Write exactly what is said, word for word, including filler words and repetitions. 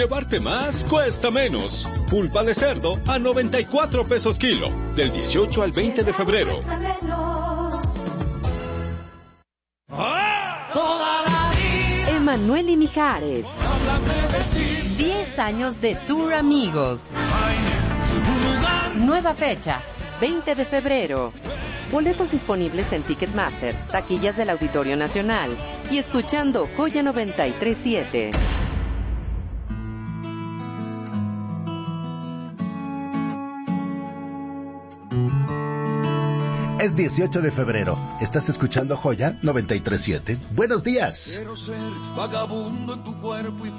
Llevarte más cuesta menos. Pulpa de cerdo a noventa y cuatro pesos kilo. Del dieciocho al veinte de febrero. Emanuel y Mijares. diez años de Tour Amigos. Nueva fecha, veinte de febrero. Boletos disponibles en Ticketmaster, taquillas del Auditorio Nacional y escuchando Joya noventa y tres punto siete. Es dieciocho de febrero. Estás escuchando Joya noventa y tres punto siete. Buenos días. Quiero ser vagabundo en tu cuerpo y